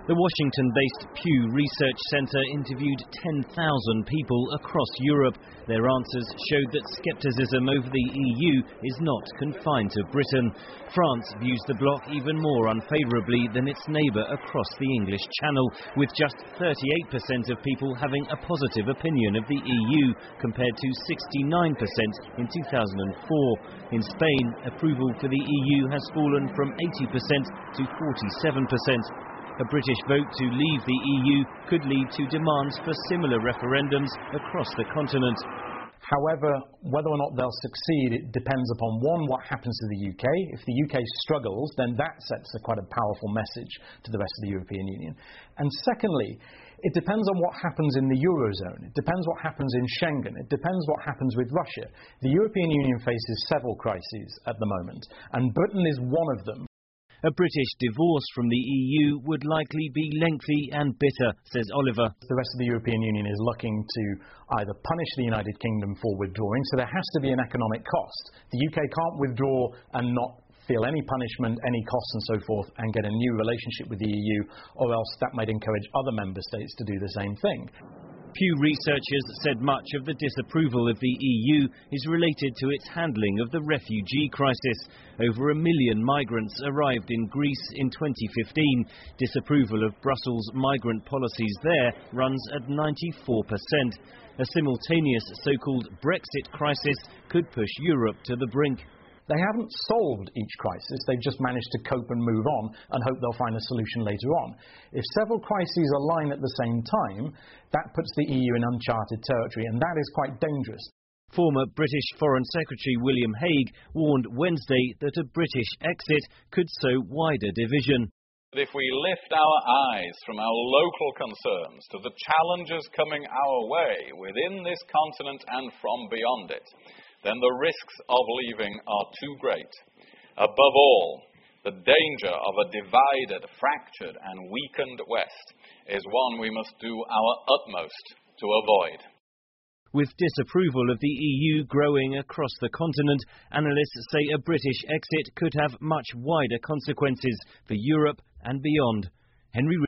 The Washington-based Pew Research Center interviewed 10,000 people across Europe. Their answers showed that scepticism over the EU is not confined to Britain. France views the bloc even more unfavourably than its neighbour across the English Channel, with just 38% of people having a positive opinion of the EU, compared to 69% in 2004. In Spain, approval for the EU has fallen from 80% to 47%. A British vote to leave the EU could lead to demands for similar referendums across the continent. However, whether or not they'll succeed, it depends upon, one, what happens to the UK. If the UK struggles, then that sets quite a powerful message to the rest of the European Union. And secondly, it depends on what happens in the Eurozone. It depends what happens in Schengen. It depends what happens with Russia. The European Union faces several crises at the moment, and Britain is one of them. A British divorce from the EU would likely be lengthy and bitter, says Oliver. The rest of the European Union is looking to either punish the United Kingdom for withdrawing, so there has to be an economic cost. The UK can't withdraw and not feel any punishment, any costs and so forth, and get a new relationship with the EU, or else that might encourage other member states to do the same thing. Pew researchers said much of the disapproval of the EU is related to its handling of the refugee crisis. Over 1 million migrants arrived in Greece in 2015. Disapproval of Brussels' migrant policies there runs at 94%. A simultaneous so-called Brexit crisis could push Europe to the brink. They haven't solved each crisis, they've just managed to cope and move on and hope they'll find a solution later on. If several crises align at the same time, that puts the EU in uncharted territory, and that is quite dangerous. Former British Foreign Secretary William Hague warned Wednesday that a British exit could sow wider division. If we lift our eyes from our local concerns to the challenges coming our way within this continent and from beyond it, then the risks of leaving are too great. Above all, the danger of a divided, fractured and weakened West is one we must do our utmost to avoid. With disapproval of the EU growing across the continent, analysts say a British exit could have much wider consequences for Europe and beyond. Henry